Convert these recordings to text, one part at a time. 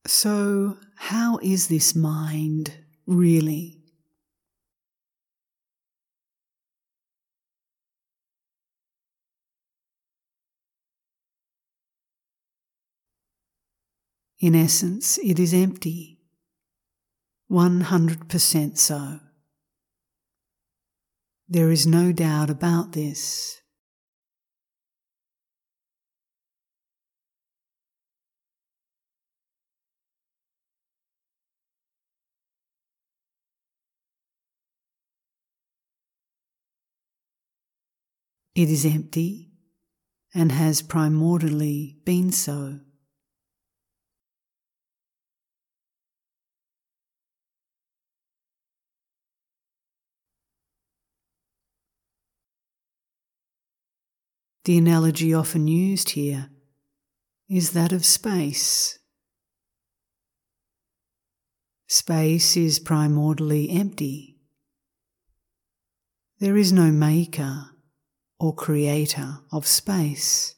So, how is this mind really? In essence, it is empty. 100% so. There is no doubt about this. It is empty and has primordially been so. The analogy often used here is that of space. Space is primordially empty. There is no maker or creator of space.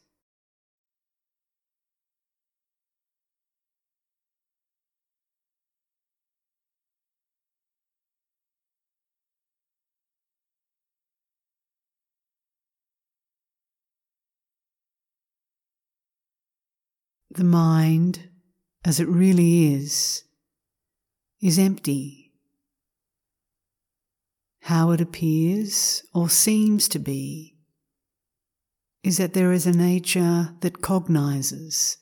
The mind, as it really is empty. How it appears or seems to be is that there is a nature that cognizes.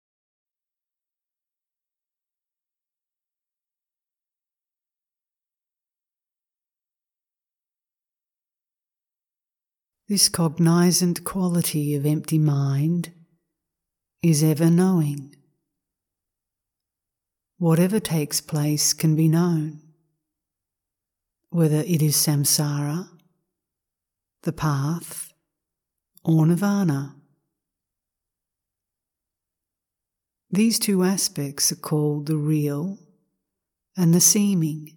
This cognizant quality of empty mind is ever knowing. Whatever takes place can be known, whether it is samsara, the path, or nirvana. These two aspects are called the real and the seeming.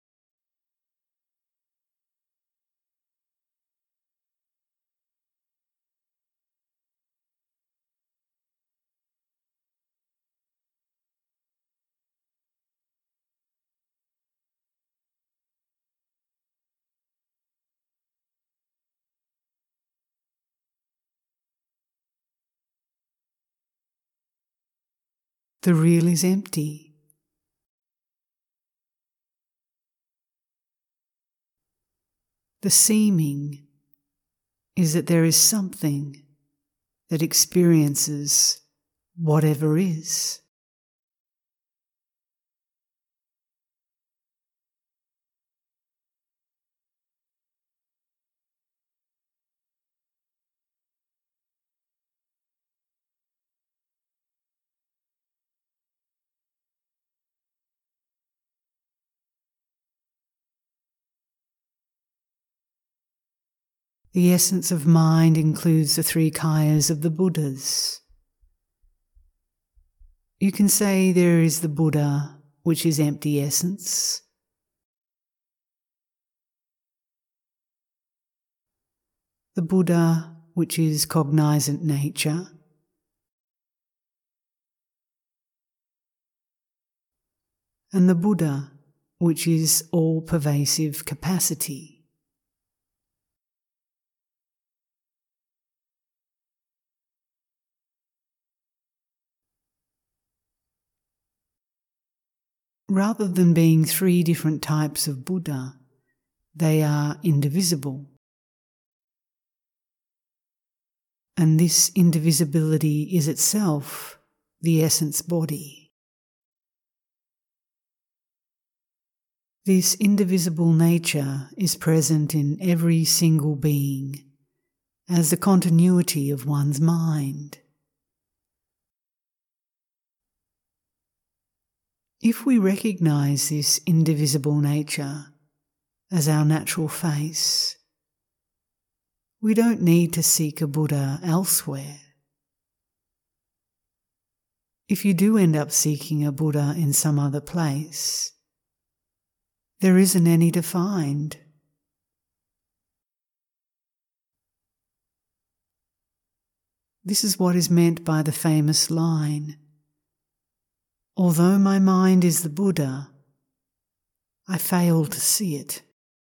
The real is empty. The seeming is that there is something that experiences whatever is. The essence of mind includes the three kayas of the Buddhas. You can say there is the Buddha, which is empty essence. The Buddha, which is cognizant nature. And the Buddha, which is all-pervasive capacity. Rather than being three different types of Buddha, they are indivisible. And this indivisibility is itself the essence body. This indivisible nature is present in every single being as the continuity of one's mind. If we recognize this indivisible nature as our natural face, we don't need to seek a Buddha elsewhere. If you do end up seeking a Buddha in some other place, there isn't any to find. This is what is meant by the famous line, Although my mind is the Buddha, I fail to see it.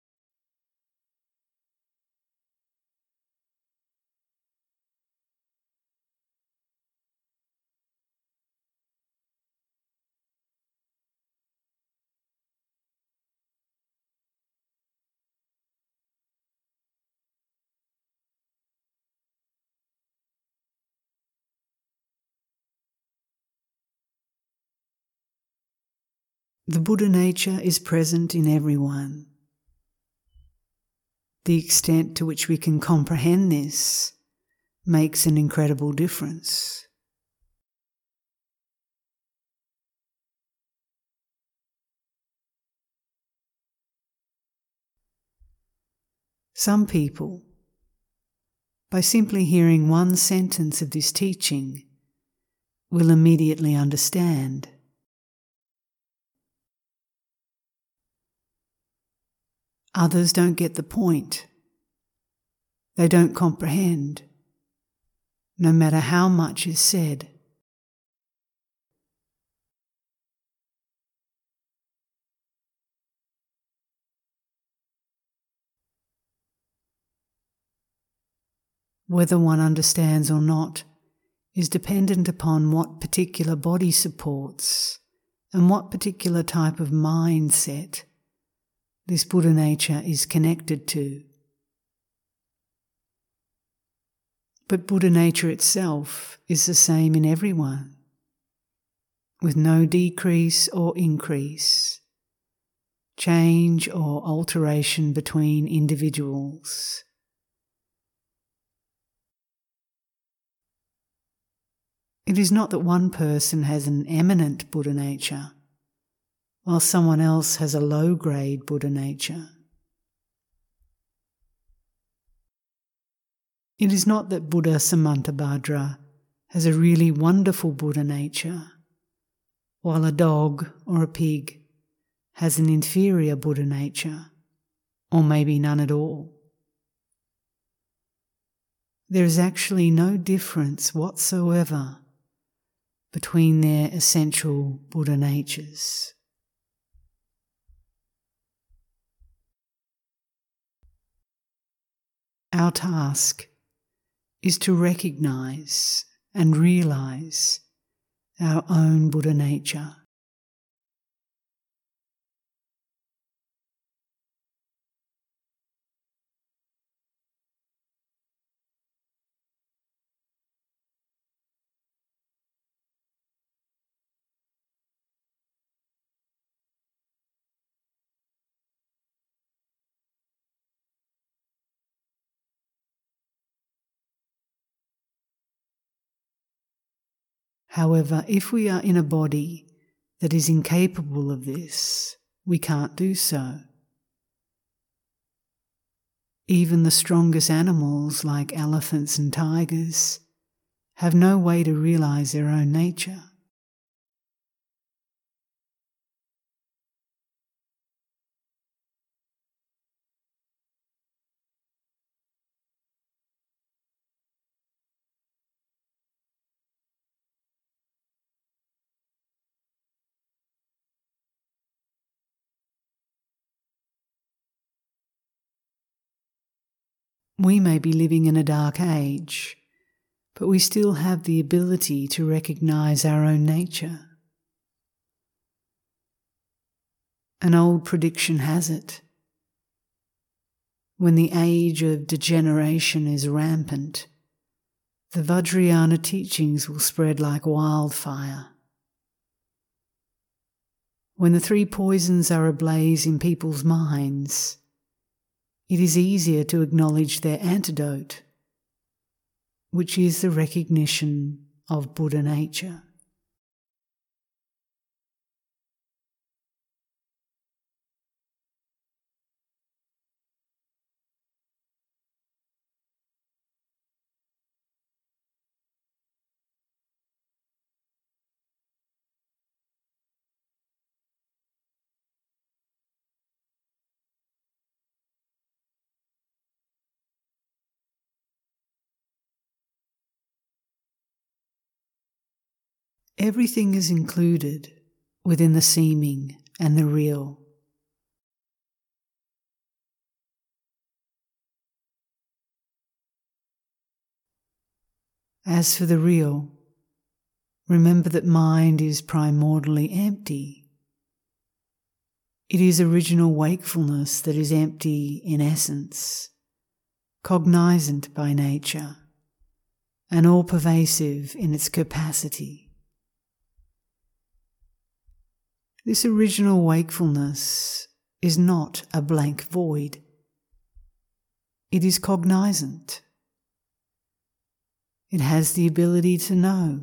The Buddha nature is present in everyone. The extent to which we can comprehend this makes an incredible difference. Some people, by simply hearing one sentence of this teaching, will immediately understand. Others don't get the point. They don't comprehend, no matter how much is said. Whether one understands or not is dependent upon what particular body supports and what particular type of mindset this Buddha nature is connected to. But Buddha nature itself is the same in everyone, with no decrease or increase, change or alteration between individuals. It is not that one person has an eminent Buddha nature, while someone else has a low-grade Buddha nature. It is not that Buddha Samantabhadra has a really wonderful Buddha nature, while a dog or a pig has an inferior Buddha nature, or maybe none at all. There is actually no difference whatsoever between their essential Buddha natures. Our task is to recognize and realize our own Buddha nature. However, if we are in a body that is incapable of this, we can't do so. Even the strongest animals, like elephants and tigers, have no way to realize their own nature. We may be living in a dark age, but we still have the ability to recognize our own nature. An old prediction has it, when the age of degeneration is rampant, the Vajrayana teachings will spread like wildfire. When the three poisons are ablaze in people's minds, it is easier to acknowledge their antidote, which is the recognition of Buddha nature. Everything is included within the seeming and the real. As for the real, remember that mind is primordially empty. It is original wakefulness that is empty in essence, cognizant by nature, and all-pervasive in its capacity. This original wakefulness is not a blank void. It is cognizant. It has the ability to know.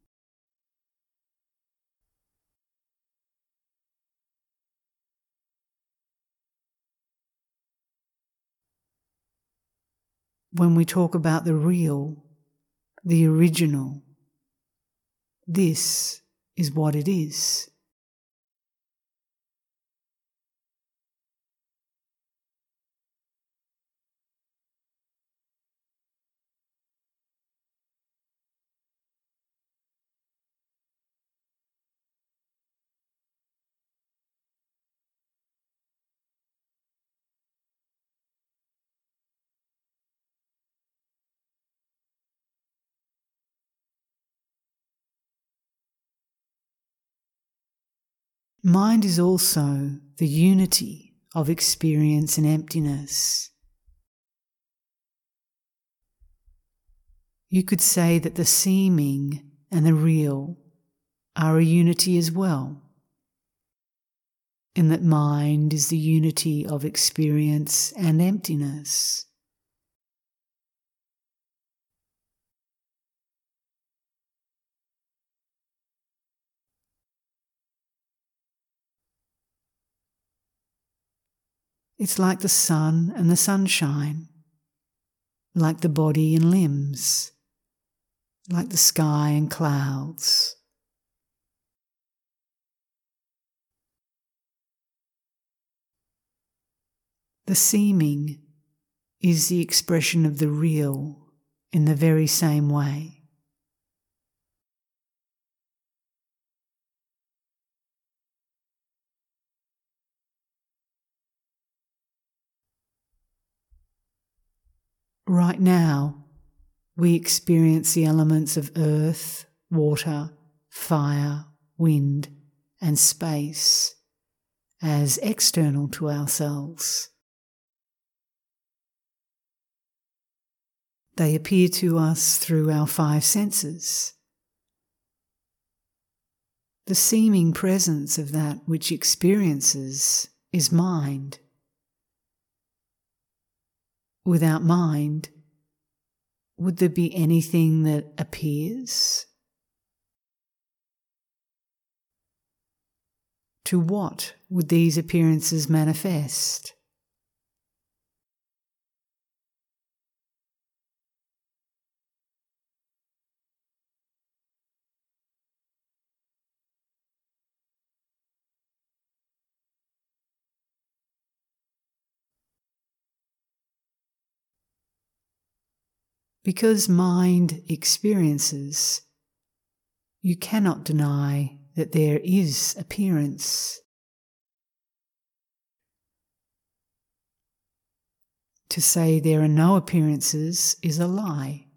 When we talk about the real, the original, this is what it is. Mind is also the unity of experience and emptiness. You could say that the seeming and the real are a unity as well, in that mind is the unity of experience and emptiness. It's like the sun and the sunshine, like the body and limbs, like the sky and clouds. The seeming is the expression of the real in the very same way. Right now, we experience the elements of earth, water, fire, wind, and space as external to ourselves. They appear to us through our five senses. The seeming presence of that which experiences is mind. Without mind, would there be anything that appears? To what would these appearances manifest? Because mind experiences, you cannot deny that there is appearance. To say there are no appearances is a lie.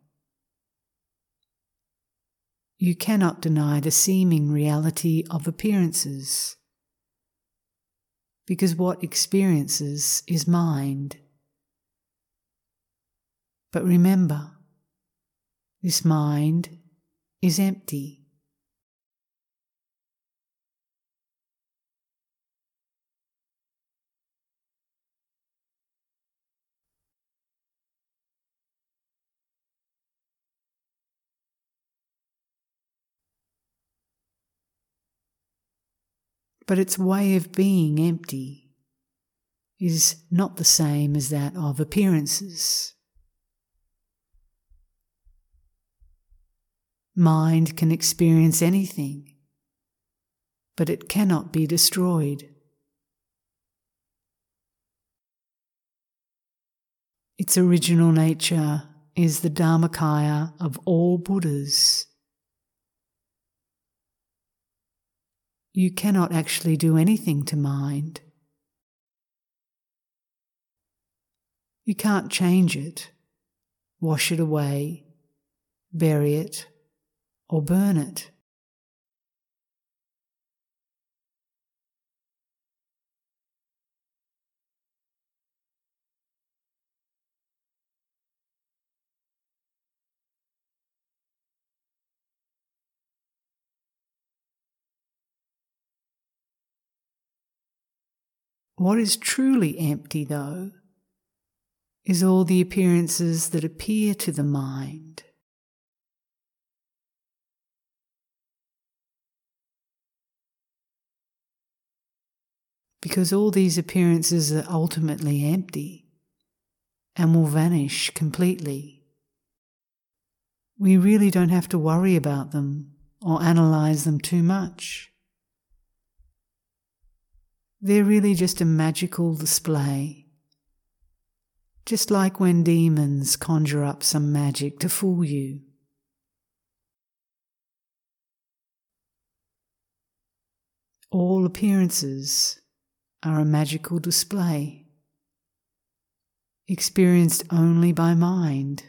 You cannot deny the seeming reality of appearances, because what experiences is mind. But remember, this mind is empty. But its way of being empty is not the same as that of appearances. Mind can experience anything, but it cannot be destroyed. Its original nature is the Dharmakaya of all Buddhas. you cannot actually do anything to mind. You can't change it, wash it away, bury it, or burn it. What is truly empty, though, is all the appearances that appear to the mind. Because all these appearances are ultimately empty and will vanish completely. We really don't have to worry about them or analyze them too much. They're really just a magical display. Just like when demons conjure up some magic to fool you. All appearances are a magical display, experienced only by mind.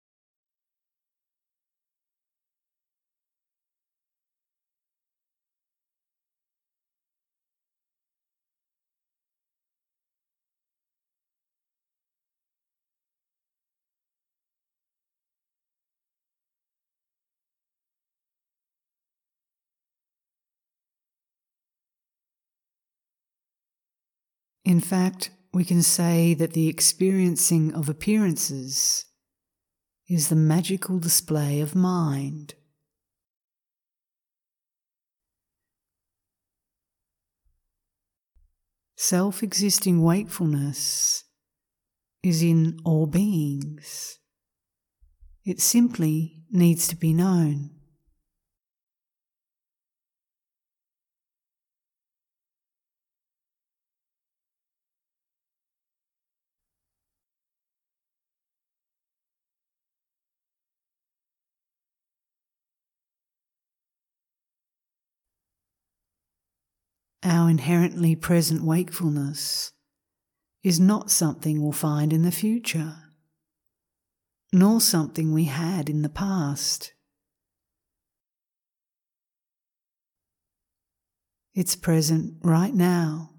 In fact, we can say that the experiencing of appearances is the magical display of mind. Self-existing wakefulness is in all beings. It simply needs to be known. Our inherently present wakefulness is not something we'll find in the future, nor something we had in the past. It's present right now.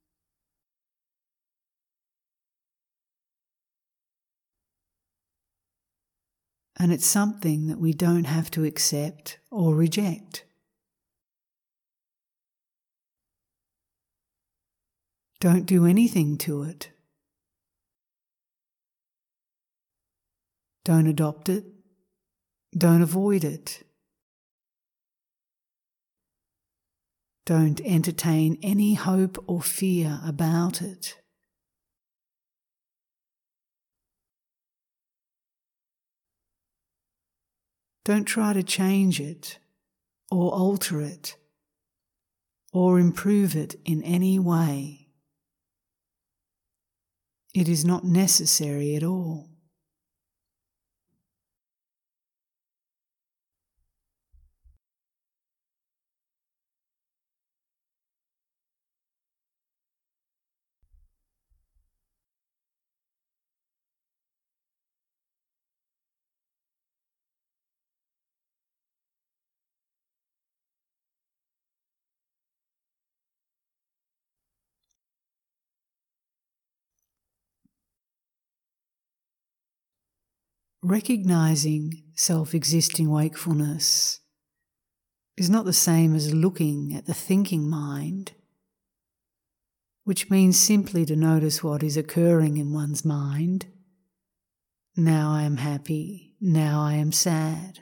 And it's something that we don't have to accept or reject. Don't do anything to it. Don't adopt it. Don't avoid it. Don't entertain any hope or fear about it. Don't try to change it, or alter it, or improve it in any way. It is not necessary at all. Recognizing self-existing wakefulness is not the same as looking at the thinking mind, which means simply to notice what is occurring in one's mind. Now I am happy, now I am sad.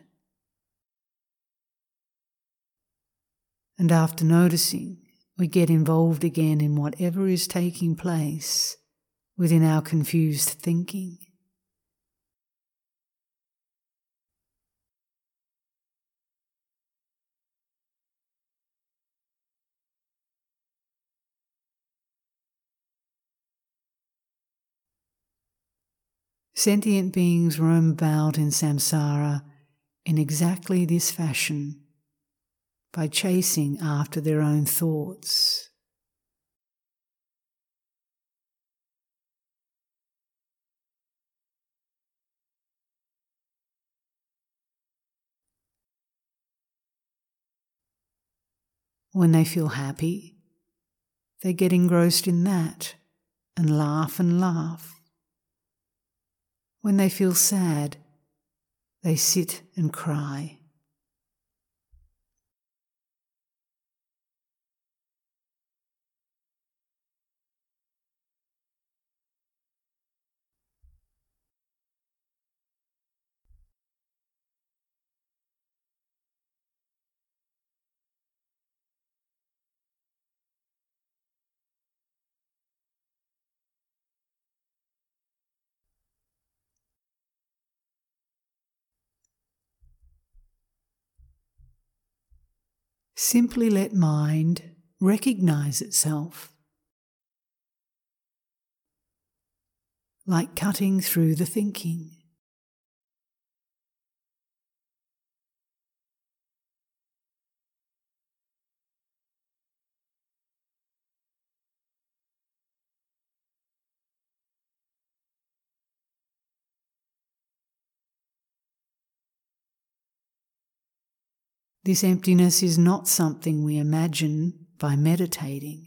And after noticing, we get involved again in whatever is taking place within our confused thinking. Sentient beings roam about in samsara in exactly this fashion, by chasing after their own thoughts. When they feel happy, they get engrossed in that and laugh and laugh. When they feel sad, they sit and cry. Simply let mind recognize itself, like cutting through the thinking. This emptiness is not something we imagine by meditating.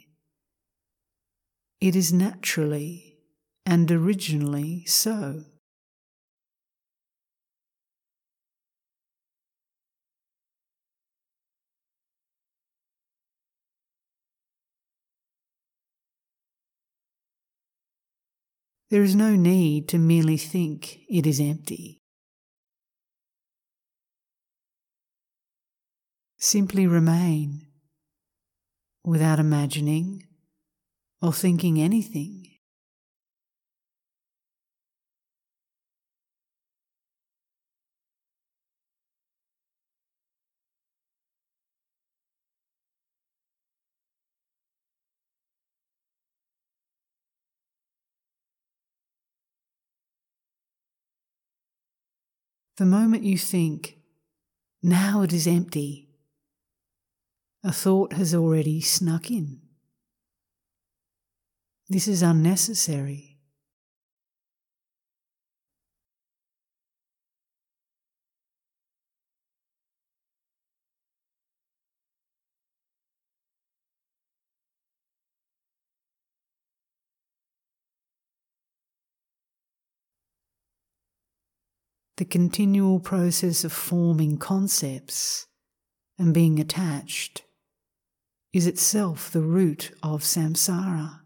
It is naturally and originally so. There is no need to merely think it is empty. Simply remain without imagining or thinking anything. The moment you think, now it is empty, a thought has already snuck in. This is unnecessary. The continual process of forming concepts and being attached is itself the root of samsara.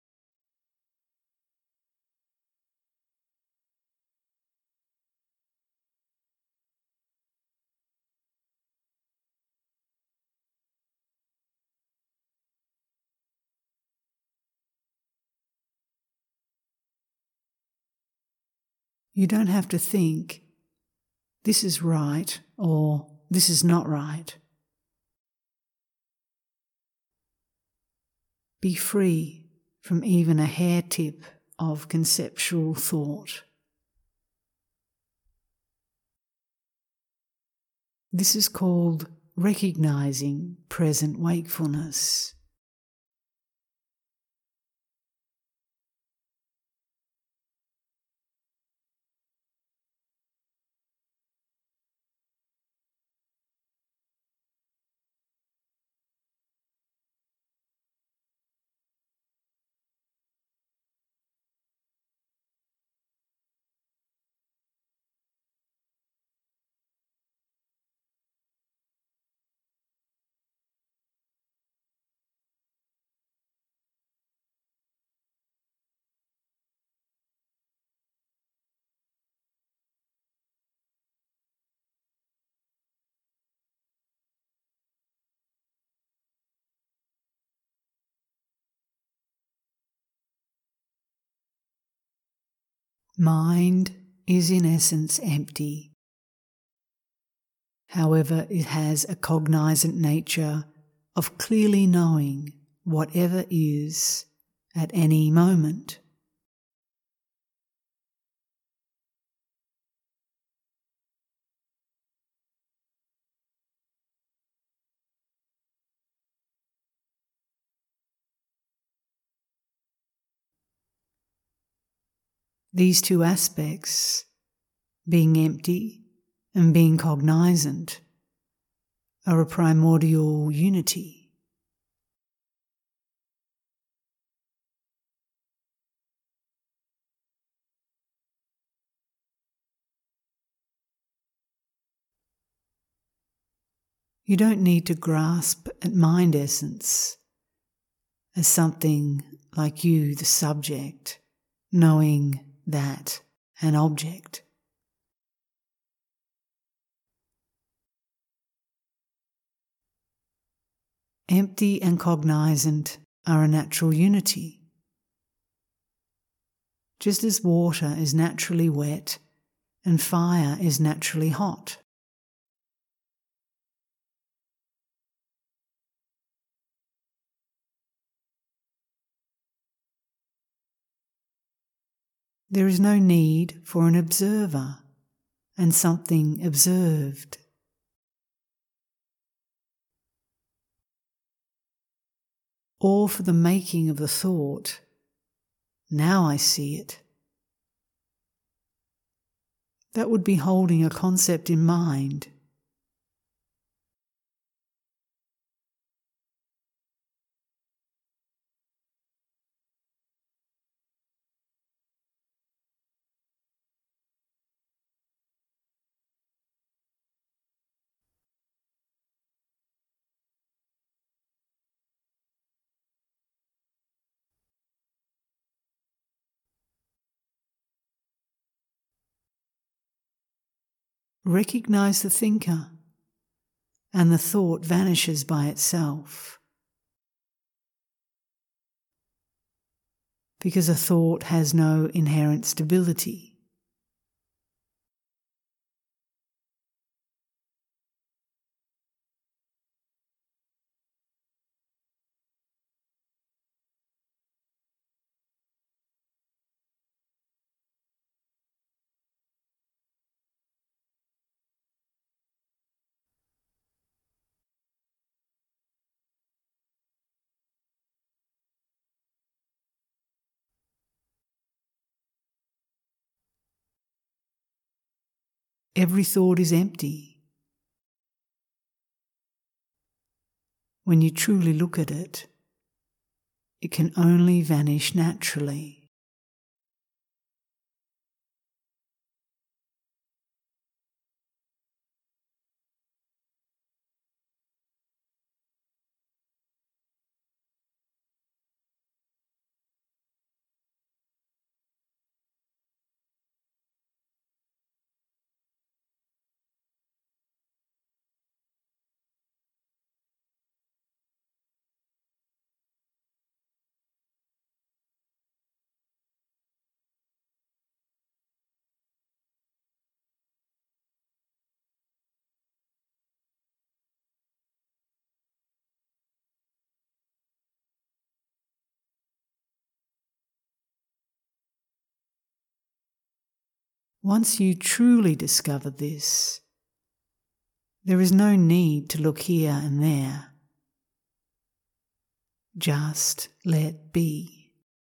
You don't have to think, this is right or this is not right. Be free from even a hair tip of conceptual thought. This is called recognizing present wakefulness. Mind is in essence empty. However, it has a cognizant nature of clearly knowing whatever is at any moment. These two aspects, being empty and being cognizant, are a primordial unity. You don't need to grasp at mind essence as something like you, the subject, knowing that an object. Empty and cognizant are a natural unity. Just as water is naturally wet and fire is naturally hot. There is no need for an observer and something observed. Or for the making of the thought, now I see it. That would be holding a concept in mind. Recognize the thinker, and the thought vanishes by itself. Because a thought has no inherent stability. Every thought is empty. When you truly look at it, it can only vanish naturally. Once you truly discover this, there is no need to look here and there. Just let be.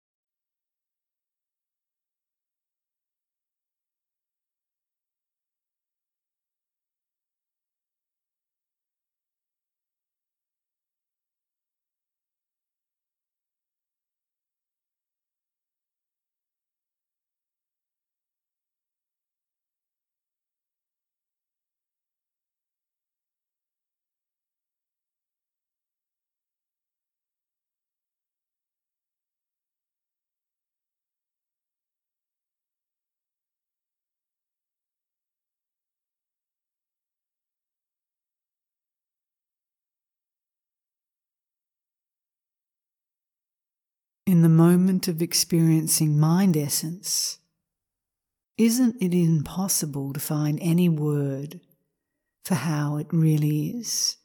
In the moment of experiencing mind essence, isn't it impossible to find any word for how it really is?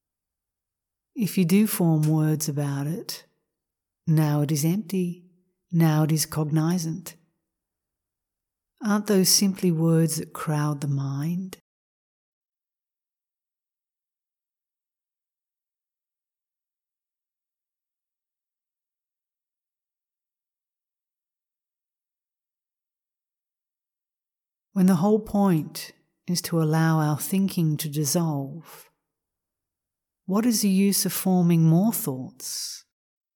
If you do form words about it, now it is empty, Now it is cognizant. Aren't those simply words that crowd the mind? When the whole point is to allow our thinking to dissolve, what is the use of forming more thoughts?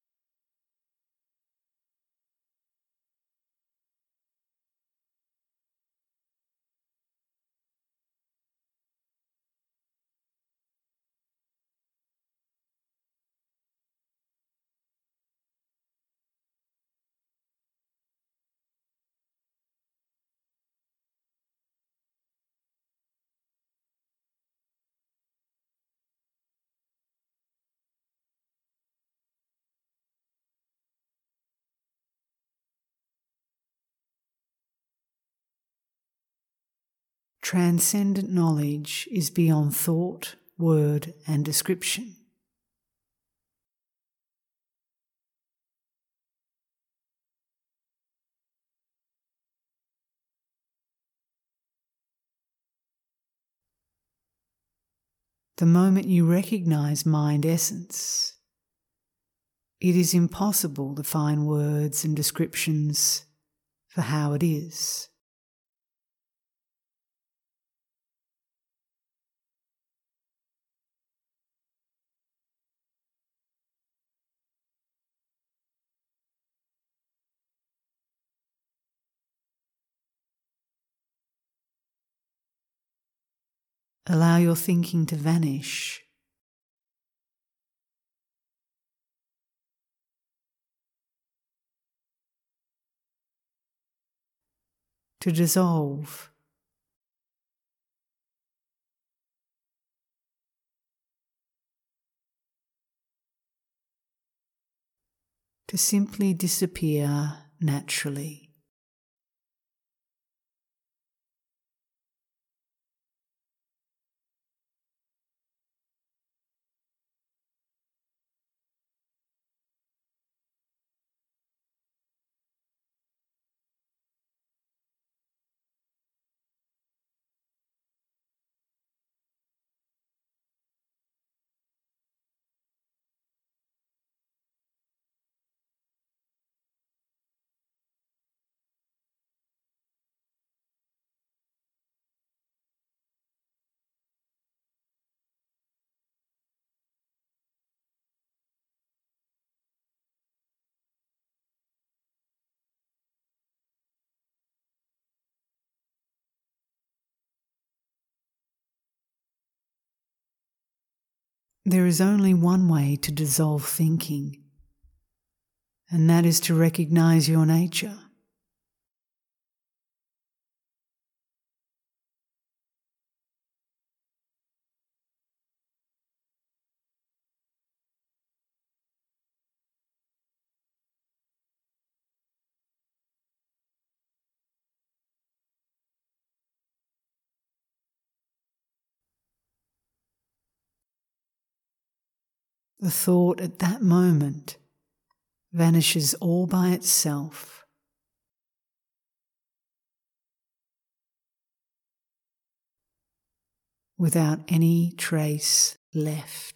Transcendent knowledge is beyond thought, word, and description. The moment you recognize mind essence, it is impossible to find words and descriptions for how it is. Allow your thinking to vanish. To dissolve. To simply disappear naturally. There is only one way to dissolve thinking, and that is to recognize your nature. The thought at that moment vanishes all by itself. Without any trace left.